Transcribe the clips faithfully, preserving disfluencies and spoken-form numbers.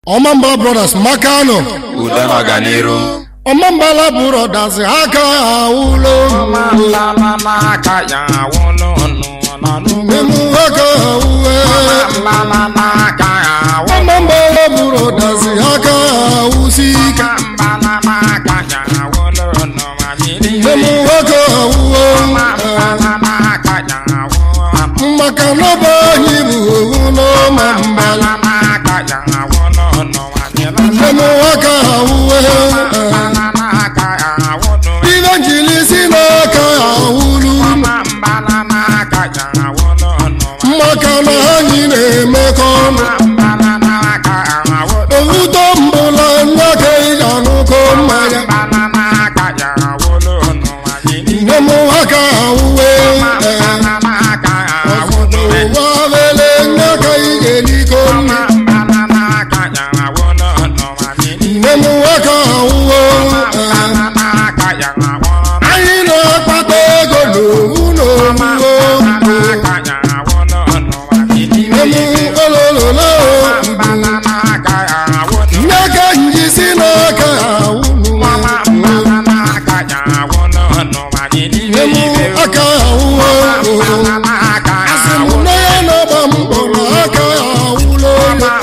Omamba Brothers Makano Udama Ganiro Omamba Brothers Haka Ulo Omamba Maka ya wono no Memu Haka Uwe Omamba Maka ya Omamba Brothers Haka Usika Omamba Maka ya wono no Memu Haka Uwe Omamba Maka ya wono Makano Bahibu Ulo Mambala Maka ya wono no Memu Haka Uwe Evangelist Naka Ulu Makana Hanyine Mekon Utombola Nake Yanuko Maya Nemo Haka Uwe Wavele Naka Igeliko Nemo Haka Uwe Aina Patego Uno Nemo Ololo Naka Njisinaka Ulu Nemo Haka Uwe Asimune no Bambola Haka Ulo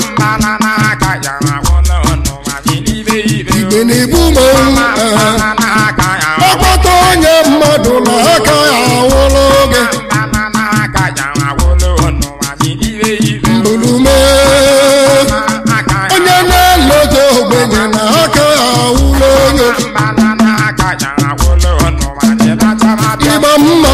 Ibeni Bumo Apatonye Madula Haka Ulo Mbulume Onye na-eloto ogbenye na Haka Ulo Iba mma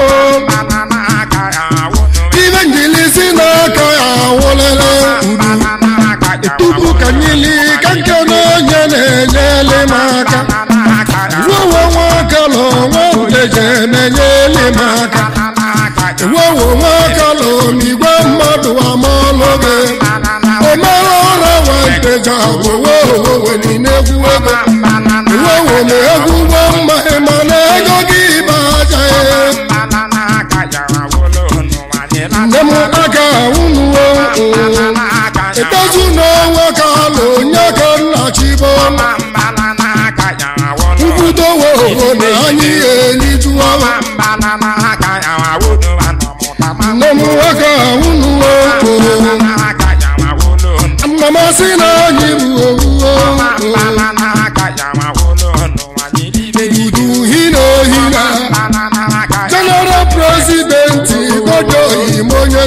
Evangelist Naka Ulele Tupu kanyili kankeno nyene nyele maka Wowo wakalo woteje menyele maka Wowo wakalo migwe madu amologe Omarora wanteja wowo weni negu wego Wowo megu wama emane gogi bajae Nemu aka unuwo Etozu no wakalo nyaka na chibo Ubudo wo na anyi elituwa Nemu aka unuwo Namasi na nyibu Udu hino hina General President Gojo Imonye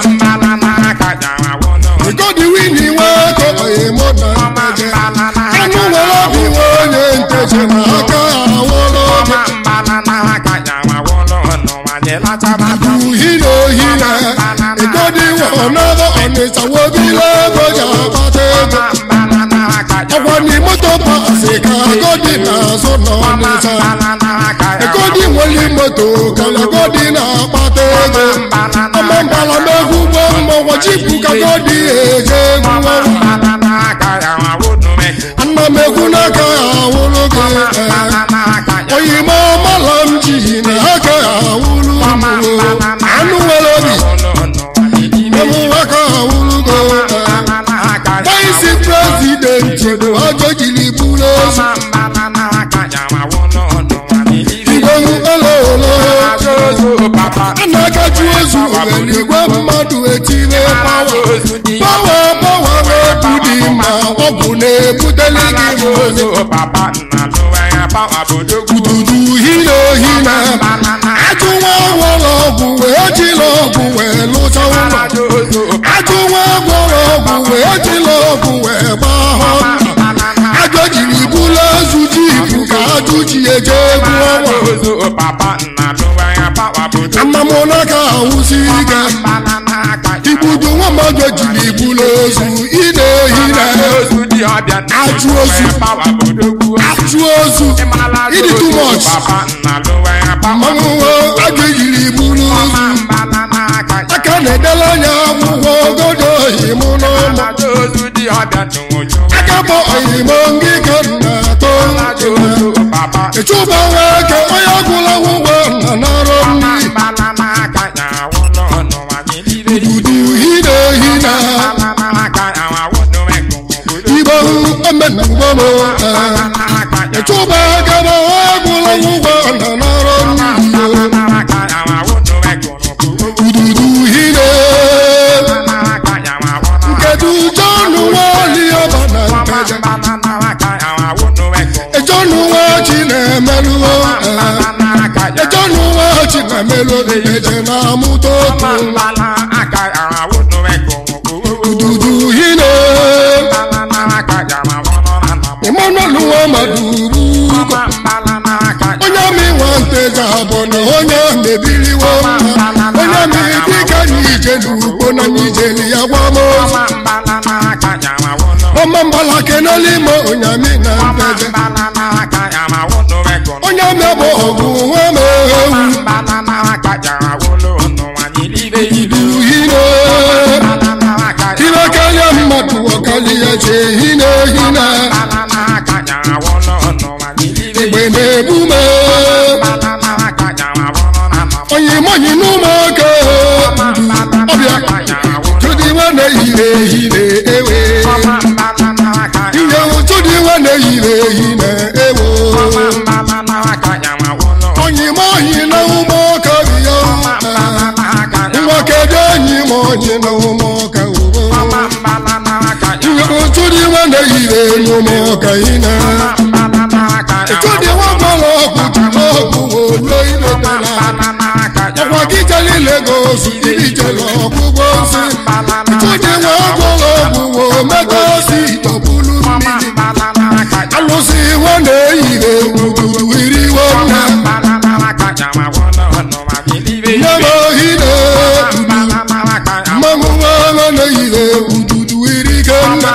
Godi wini wako Imona Mbeje Anu wala biwonye nteje na Haka Awologe Udu hino hina Godi wanovo Onisa wobile Goja Batego Awani moto pasika Godi na zono Onisa Godi woli moto Kala Godi na Batego Amambala mehu Wamo wajibu ka Godi eje Guwa Anna mehu Naka Awologe Oyima malamji na Haka Awulu Anu welobi Nemu Haka Awulugo Vice President Ajojili Bulosu Igongu Ololo Anaka Juozu Weligwe Mmadu Etile Power Power Power Webudi Ma Obune Budeligi Mozo Ududu Hino Hina Atuwa Wologu Wejilogu Welusa Ulo Atuwa Wologu Wejilogu Webaho Ajojili Bulosu Jibu Kajuji Ejegu Amamona Ka Usika Ibudu Wamajojili Bulosu Ide Hina Ajuozu Ajuozu Idi too much Mamuwo Ajojili Bulosu Akane Delanya Wuwo Godo Himuno Akabo Oyimongi Kana To Echuba Weke Oyagula Wuwo Nanaroni Ududu Hide Hina ugo omena ugo echuba gaba agụla ụgwọ na nọrọ ududu hine nkedu jọnụ nwali ọbana nkeje ejọnụ nwa chi na-emelụo ejọnụ nwa chi na-emelụ eje na amụta otu ududu hine Emmanuel Nwamaduru onye mi nwanteja bụ na onye mebiriwo onye mi dịka n'ije n'ugbo na n'ijeli ya gwamozu ọma mbala kenelimo onye mi na nteje onye mi bụ ọgụ nwa m ewu idu hine ibekelie mmadụ ọkali ya che hine hine igbe na-ebume onye monyi n'ụmụaka ọbịa tudi nwanne yire ehire ewe ihe tudi nwanne yire ehine ewo onye monyi na ụmụaka ya nwoke dị enyi monyi na ụmụaka ihe tudi nwanne yire n'ụmụaka ine Chudi wabolo kutulo kuwolo ilotela Ọkwa kitali Lagos ibijelo kubosi Chudi wabolo kuwo megosi topulu mili Alusi wane ire uduru iri wana Nyama hine Mamu wane ire uduru iri gana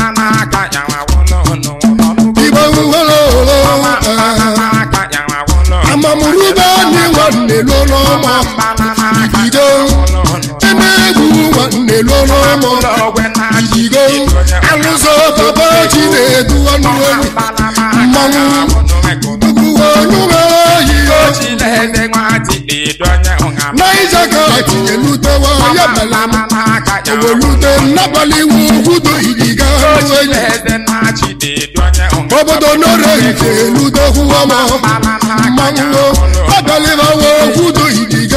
Amamuruba ni wanne lono mo Idigo Enegu wanne lono mo Idigo Aluso papa chinedu anuwe Mamu Dugu wanuwe hiyo Naizaka Elute wa yabalama Ewolute nabali wugudo idiga Obodo nore ite elute huwama Mango Adaliva wo wudo idiga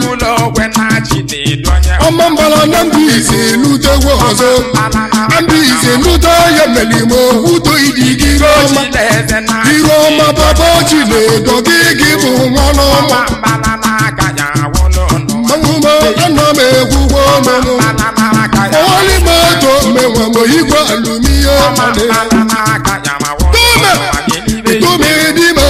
Omambala nambi ise elute wozo Ambi ise elute yemelimo wudo idigi roma Iroma baba chile dogi gibu wanoma Manguma aname wuwo nono Oli moto mewa mo igwa alumiyo mane Tume Tume dimo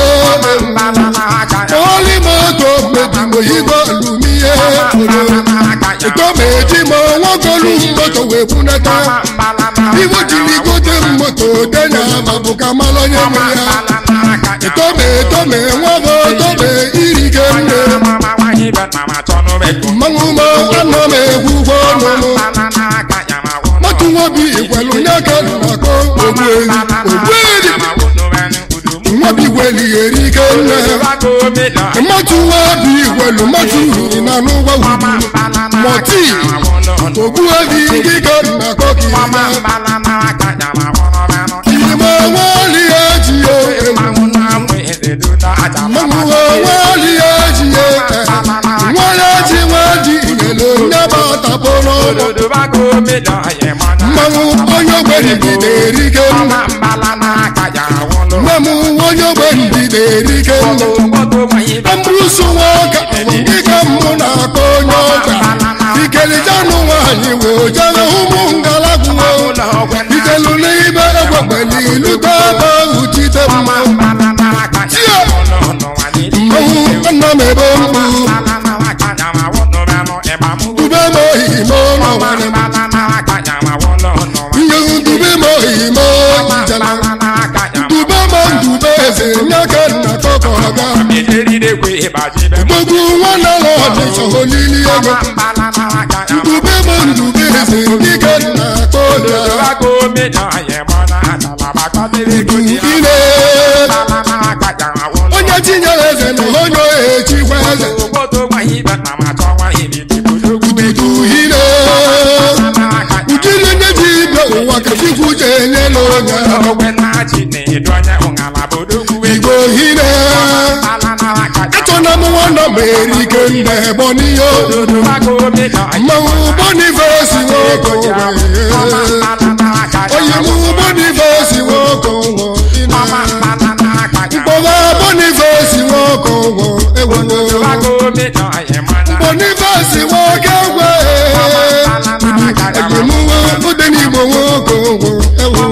Oli moto mewa mo igwa alumiyo Tume dimo wagolu moto webunata Iwo jili kote moto denya mabuka malonye mweya Tume tume wabo tume irige mne Manguma aname wuwo nono Matuwabi ikwelu nyaka nako Ogweli Ogweli Mwabi weli erike nne Matuwabi ikwelu matu inanuwa wudu Moti Ogweli ngika nako kima Kima wali ejiye Mamu wali ejiye Wali eji wadi inelo Nyaba tapono Mamu onyo gbendi derike Mamu onyo gbendi derike Ambrusu waka Ika muna konyoka Ikeli janu wanyi wo Jana humu ngalagu wo Ikelu libe egwa gbeli Lutaba uchite mma Chia Mamu aname bombu Tube mohimo na wane Dube mohimo jala Dube mandube ze nyaka na toko aga Bogu wana lodi soholili ego Dube mandube ze nyaka na koda Ine Onye chinyere ze no honyo echi kweze Ududu hine Ujile neji ibe uwa kashi kuje na-enyela onye Igbo hine achọna m nwanne m erike nne Ebonyi mmanwụ Boniface nwoke oyi m Boniface nwoke mkpọba Boniface nwoke ewewo Boniface nwoke egwe oyi m Odenigbo nwoke ewewo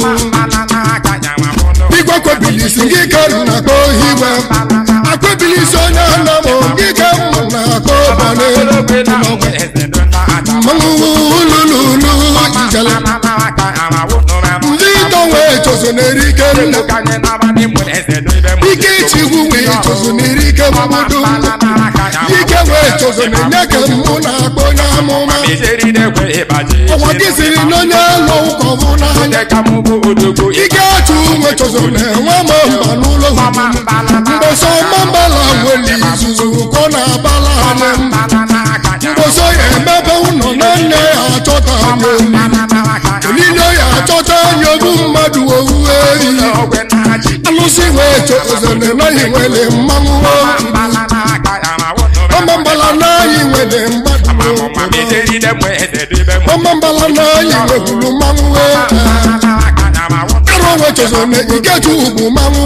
igwe kwebilisi gị kerụ na ka ohigwe akwebilisi onye nna m gị ke m na ka ọbana mmanwụ ulululu ijele ndị ito wee choso n'erike nne ike ichigwu wee choso n'erike mmadụ ike wee choso na-enye ka mụ na-akpọ onye amụma ọwa gị siri n'onye ụlọ ụkọ bụ n'anya ike atụ nwe choso na-enwe ma mba n'ụlọ mgboso mambala nwere izuzu ụkọ na-abala anya mgboso ya emebe ụlọ na nne ya achọta anya olile ya achọta anya ogbu mmadụ owuwe eri alụsị wee chozo na-enaghị nwere mmanwụ ọmambala n'anyị nwere mmadụ ọmambala n'anyị nwebulu mmanwụ arụ nwechozo na ikeju ugwu mmanwụ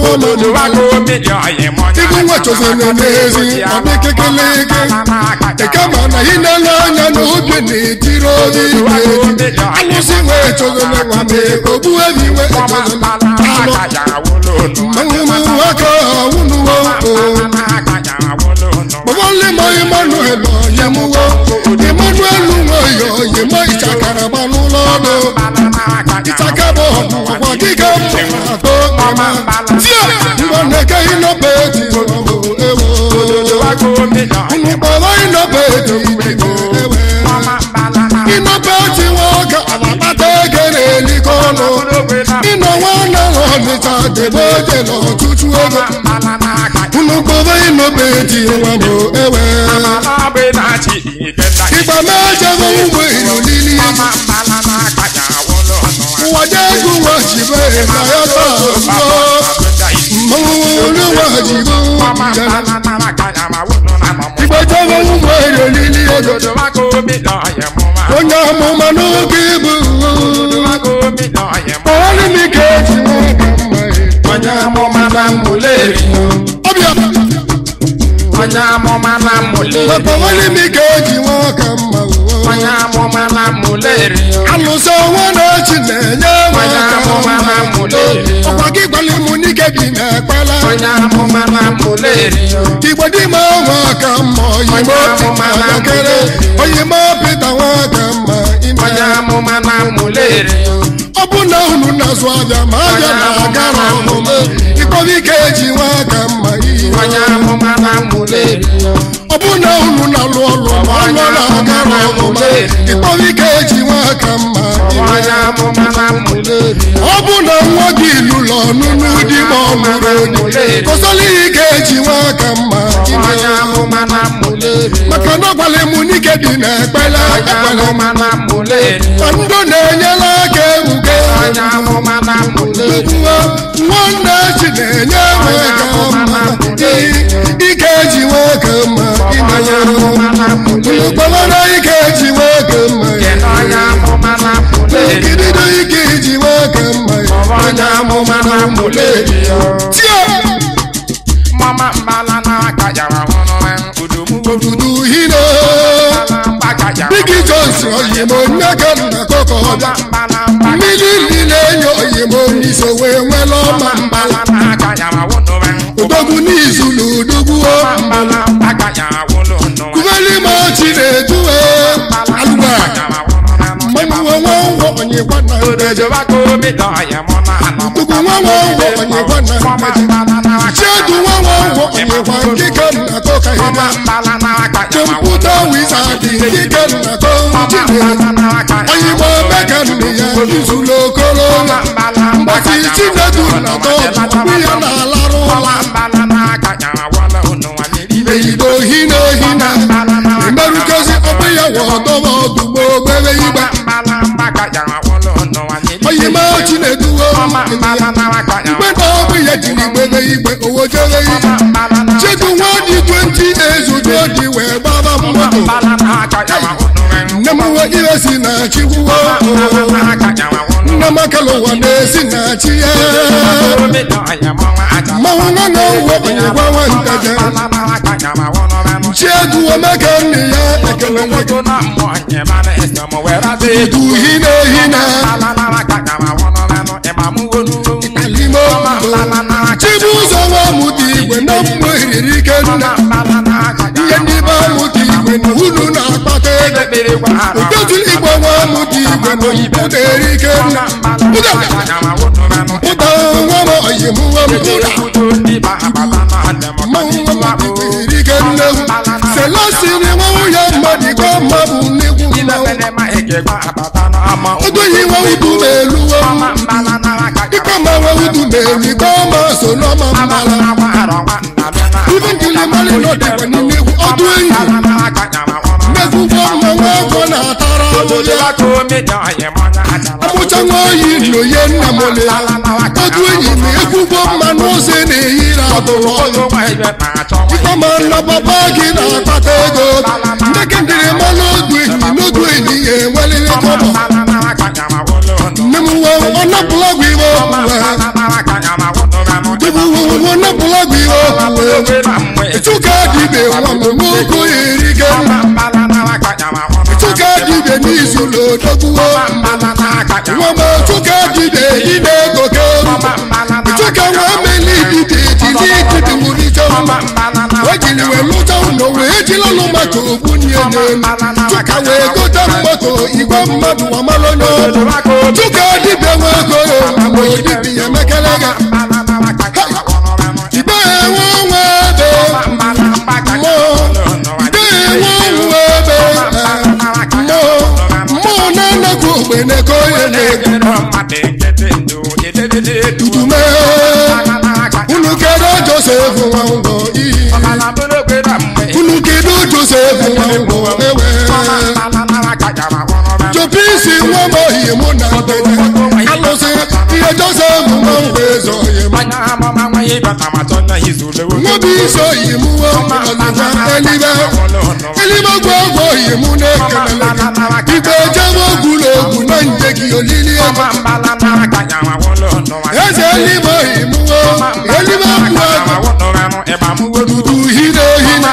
ibu nwechozo na n'ezi ọ dị kekeleke ekema na inele anya na obi na-etiri ozi alụsị nwechozo na nwame ogbu ebi nwechozo na mmanwụ aka awụnuwo Bọ̀bọ̀lì mọ Emmanuel ọ̀yẹ̀múwọ́ Emmanuel nwọ̀yọ̀ ọ̀yẹ̀mọ́ ìṣàkàrà gbanú lọ́dọ̀ ìṣàkàbọ̀ ọ̀nà kíkẹ́ mọ̀ àtọ́ ọ̀mà tíọ̀ ìwọ̀nẹ̀kẹ́ iná bẹ́ẹ̀tì ọ̀bọ̀ ewọ̀ olùbọ̀wọ̀ iná bẹ́ẹ̀tì ìwọ̀ ewẹ̀ iná bẹ́ẹ̀tì wọ́n kà àbàtẹ́ kéré nìkọ́nù iná wọn náà lọ níta dèbòdè lọ tútù ẹgbẹ́ olùbọ̀wọ̀ iná bẹ́ẹ̀tì wọn bọ̀ ewẹ̀ ìgbà méje fún wọ́n ìlú lílí wọ́dẹ́ gùn wọ́n jìbẹ́ ìdáyọ́tọ̀ mọ́ olúwa jìbọ́ ìgbà jẹ́ fún wọ́n ìlú lílí onye amụma n'oge ibu ọrụ m ga-eji onye amụma na mmuleri ọbịa onye amụma na mmuleri ọrụ m ga-eji nwoke mma onye amụma na mmuleri alụsọ nwa na-echi na-enye onye amụma na mmuleri ọkwa gị gwara m n'ike gị na-ekpela onye amụma na mmuleri igbo dị ma nwoke mma oyimo ọkere oyimo pita nwoke mma onye amụma na mmuleri ọ bụ na unu na-azụ abịa ma abịa na-agara omume ikpọbi ka eji nwoke mma iyi onye amụma na mmuleri ọ bụ na unu na-alụ ọlụ ma ọlụ na-agara omume ikpọbi ka eji nwoke mma onye amụma na mmuleri ọ bụ na nwa gị lụlọ ọnụnụ dị ma ọ lụrụ onye kọsọlị ka eji nwoke mma onye amụma na mmuleri maka na ọgwala m n'ike dị na ekpele ekpele ma ndụ na-enyela aka ebuge nwanne chi na-enye nwoke mma ike eji nwoke mma ụkpọmara ike eji nwoke mma gidido ike eji nwoke mma odudu hine Biggie Jones oyimo nneke nna koko ọbịa mmiri niile enyo oyimo n'isowe nwere ọma odogwu n'izu n'odogwu kubeli ma chi na-eduwe alụgba mmanụ nwa ngwọ onye kwana ugwu nwa ngwọ onye kwana chiedu nwa ngwọ onye kwa nkike nna koka hina kọmputa wizard nkike nna koka oyimo meka nne ya izulu okoro mgbasi chinedu na tọọbụ ya na-alarụ ụla igbo hina hina emerukezi ọbụ ya wọdọwa ọdụgbo obere igba oyimo chinedu mgbe na ọbụ ya jiri gbere igbe owo jere chedu nwa dị twenty years udo dị wee gbaba mmadụ nne m nwe ihe si na chikwuo nne m akala ụwa na-esi na chi ya mmanwụ nwa na ụwa onye gwawa ntaja chiedu omeka nne ya ekele idu hine hine chibu ụzọ nwa mụta igwe na mmụ eriri ike nne ihe ndị be mụta igwe na unu na-akpata ego ụtọtụ igbo nwa mụta igwe na oyibo na-eri ike nne ụta nwa m oyi m nwa m mmanwụ nwa m eri ike nne selasiri nwa nwunye mmadụ ikpe mmadụ nnekwu odoyi nwa udu na-eluwo ikpe ma nwa udu na-elu ikpe ọma so n'ọma mbala ibe nkili mali n'ọdịkwa n'nnekwu ọdụ enyi nnekwu ọma nwa afọ na-atara amụcha nwa oyi n'oye nna mole ọdụ enyi na ekwugbo mmanụ ose na-eyiri atụrụ ọnụ ikpe ma nna papa gị na-akpata ego ndeke ndịrị mmanụ odu enyi n'odu enyi ya enwelile kọbọ nne m nwe ọnapụla gwa iwe ọbụla ọnapụla gwa iwe ọbụla ịtụka dịbe nwa m nwoke erike ịtụka dịbe n'izu n'odogbuo nwa m ịtụka dịbe ime ego ke ịtụka nwa meli dịbe ejiji dịbe wulite mma o jiri wee lụta ụlọ wee jilalụ maka ogbu nye n'elu tụka wee gote mmoto igwe mmadụ amalụ n'olu tụka dịbe nwa ego mgbe dịbe ya mekele gị ibe enwe nwa ebe mmụọ na-anakwu ogbe na-eko onye na-ego dudume unu kedu Joseph nwa ngọ iyi unu kedu Joseph nwa ngọ ewe jopisi nwa m ohi mụ na mbeje alụsị ihe Joseph nwa ngọ ezo ohi m nwobi isi ohi mụ ọzụza elibe elibe gwa ọgwụ ohi mụ na-ekelele gị igbe ejebe ogwulu ogwu na nje gị olili ego eze elibe ohi mụ elibe mụ dudu hine hine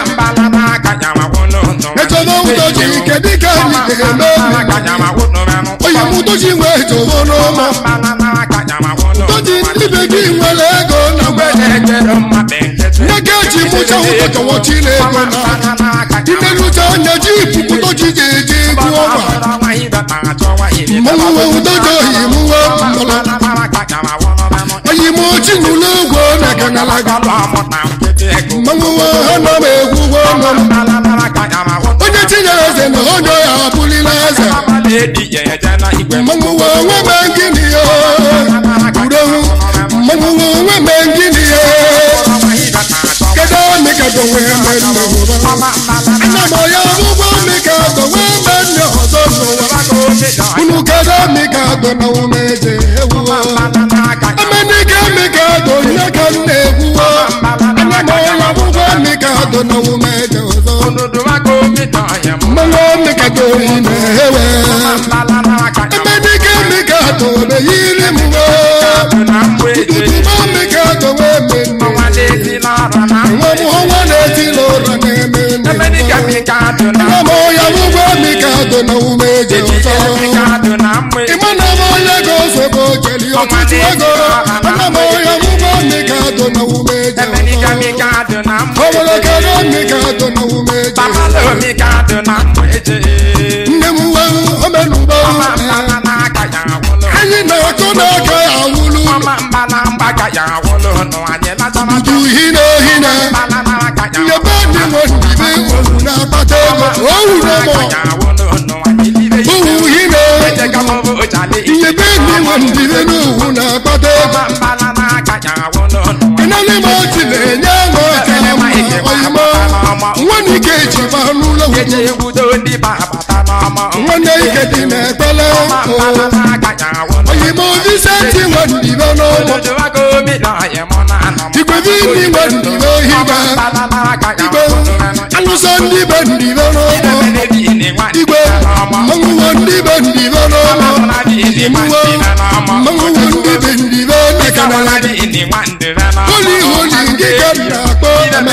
ejebe ụtọchi ike dịka anyị ga-eme oyi mụ tochi nwee jobo n'ọma ụtọchi ibe gị nwere ego na mgbede nwoke ji mụcha ụtọchọwọchi na ego na inelucha anya ji ipupu tochi ji eji egwu ọgwa mmanwụ ụtọchi ohi mụwe mmụrụ oyi mụ chi n'ụlọ ugwo na kanalaga mmanwụ ha nọ m egwu ụgwọ ọnụ onye tinyere eze na onye ya abụlila eze mmanwụ nwe me ngini ya udohu mmanwụ nwe me ngini ya kedu mika donwe me nne hụba ana m ya ụgwọ mika donwe me nne ọzọ n'ụwa unu kedu mika dona umeje ewuwa amenike mika donye ka m na-egwuwa ana m ya ụgwọ mika dona umeje ọzọ mmanwụ mika dori na-ewe amenike mika dona yiri m ududuba mika dowe me nne nwa m ọnwa na-etila ụra na-eme nne nna m ya ụgwọ mika dona umeje ọzọ ịma na m onye ego ozugbo jeli ọtụtụ ego ana m ya ụgwọ mika dona umeje ọzọ ọbụla kedu mika dona umeje nne m nwe omenugbo anyị na-akọ n'aka ya awụlu dudu hine hine nyebe ndị nwe ndibe ohu na-akpata ego ohu n'ụmụ ohu hine nyebe ndị nwe ndibe n'ohu na-akpata ego ịnalị m otu na-enye ṅụ ekele m oyimo nwanne ike ji ba n'ụlọ nwanne ike dị na-ekpele oyimo visenti nwe ndibe n'ụmụ ni wendi be higa igwe aluso ndi be ndi be no igwe mangu wendi be ndi be no imuwa mangu wendi be ndi be ne kanala holy holy ngikanda ko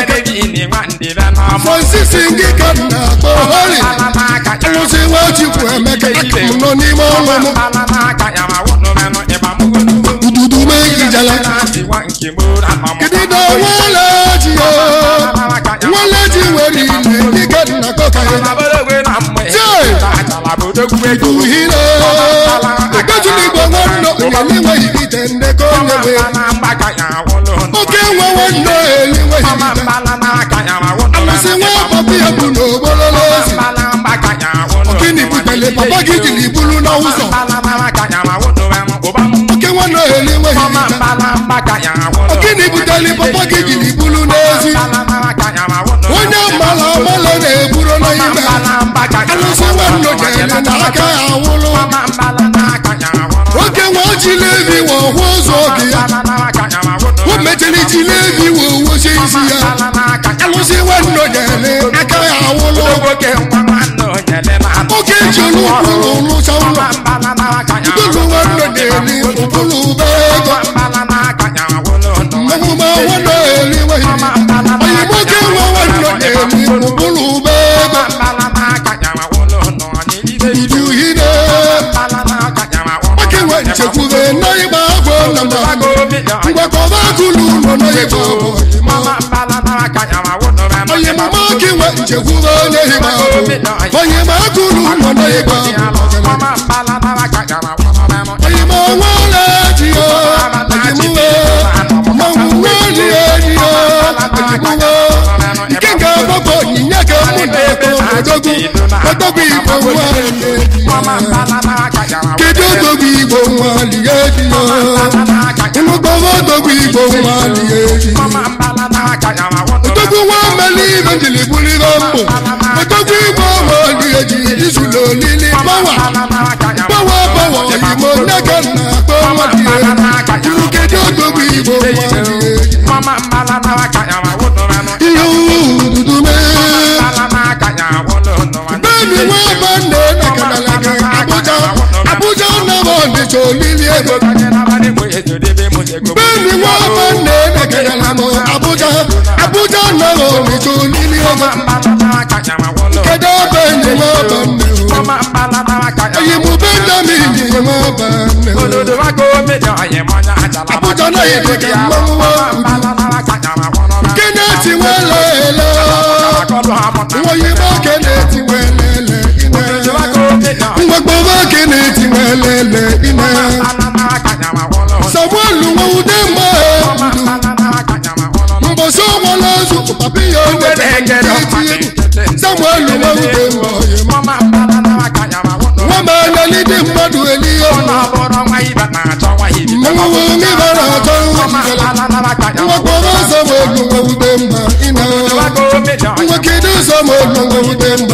Francis ngikanda ko holy aluso wachi ku emeka no ni mo mo dudu me ijala kidi do wala ji o wala ji weri ngikanda ko kai Tuhina, Ejuli Bomono, anyway, he didn't go away. Okay, well, no, anyway, I'm saying, well, Papi Abuno, Bolos, Kini Putele, Papa Gigi, Bulu, no, okay, one, no, anyway, Kini Putele, Papa Gigi, Bulu, no, one, Mala, Mala, Bulu, no, oke wọn jilebi wọn wọ zọọki ya wọn mẹtẹlẹ jilebi wọn wọ ṣeéṣi ya alọsí wọn nọ jẹlẹ aka awolo oke jolu kulu lusawo ìdúró wọn nọ jẹlẹ òkúlù bẹẹgọ mọmọmọ wọn nọ èlé wẹyìn òyìnbó kẹ wọn wọn nọ jẹlẹ òkúlù bẹẹgọ. Chekube na iba bo namba ngwa ko ba kulu no na iba bo oye mama ki wa chekube na iba oye ma kulu no na iba oye ma wala ji o oye mu ma wali ji o kenga bobo ninya ka mu na ko dogu dogu ibo wa kedo dogu ibo wa liyeji yo inu gogo dogu ibo wa liyeji dogu wa meli vendili buli rombo dogu ibo wa liyeji isulo lili bawa bawa bawa imo naka na bawa liyeji inu kedo dogu ibo wa liyeji iyo dudu me baby wa bande naka na lage abuja abuja na bonde cholili ego baby wa bande naka na lamo abuja abuja na bonde cholili ego kedo bende wa bande ayi mu bende mi ni wa bande abuja na yede ke mawo keneti welele woyi ba keneti welele ine ngbo ba keneti welele ine sawalu wo de ma mbo so wala su papi yo de sawalu wo de ma wa ma na li de madu eliyo mo wo mi ba ra to ngbo ba sawalu wo de ma ine ngbo kedu sawalu wo de